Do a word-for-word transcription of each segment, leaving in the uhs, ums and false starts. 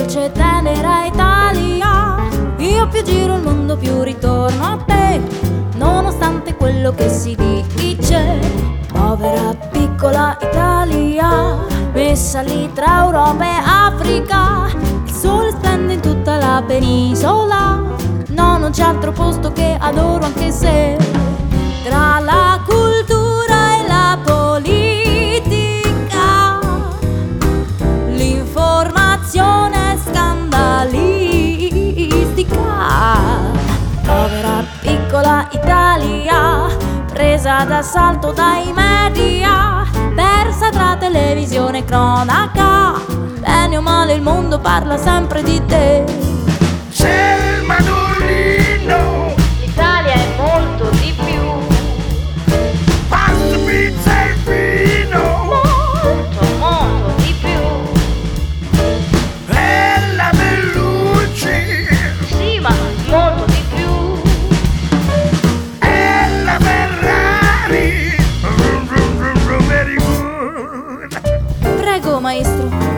dolce e tenera Italia. Io più giro il mondo più ritorno a te, nonostante quello che si dice. Povera piccola Italia, messa lì tra Europa e Africa. Il sole splende in tutta la penisola, no, non c'è altro posto che adoro, anche se tra la cultura e la politica l'informazione è scandalistica. Povera piccola Italia, presa d'assalto dai media, persa tra televisione e cronaca. Bene o male il mondo parla sempre di te. C'è il mandolino, L'Italia è molto di più, pasta, pizza e vino, molto molto di più. e la Bellucci, Sì, ma molto di più. e la Ferrari. Vroom, vroom, vroom, vroom, very good. Prego, maestro.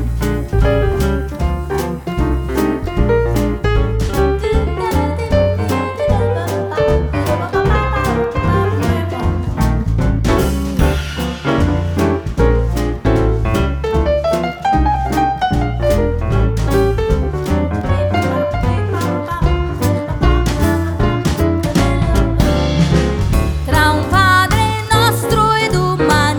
Tra un Padre Nostro ed un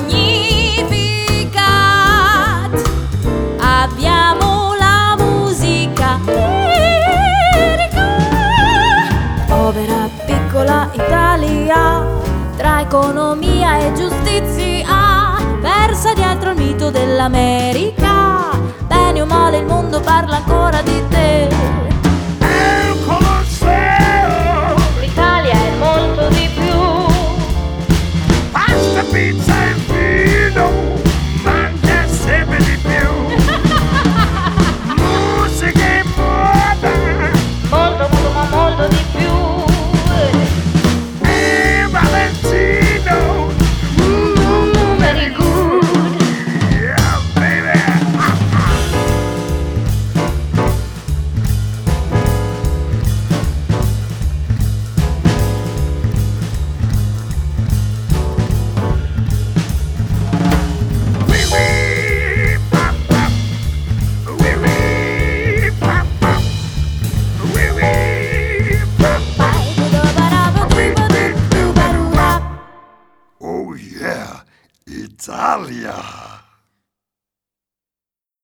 Magnificat abbiamo la musica lirica. Povera piccola Italia, tra economia e giustizia, persa dietro il mito dell'America. Bene o male il mondo parla ancora di te. E il Colosseo, L'Italia è molto di più, pasta, pizza e vino, mangia sempre di più. Musica e moda, molto molto ma molto di più. e Valentino. Ooh, Very good. yeah, baby. Wee wee, pop pop. Wee wee, pop pop. Wee wee, pop pop. Oh yeah, Italia.